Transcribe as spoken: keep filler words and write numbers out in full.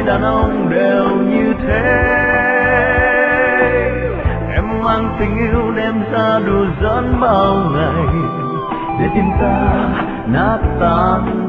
đàn ông đều như thế. Em mang tình yêu đem ra đùa giỡn bao ngày, để tim ta nát tan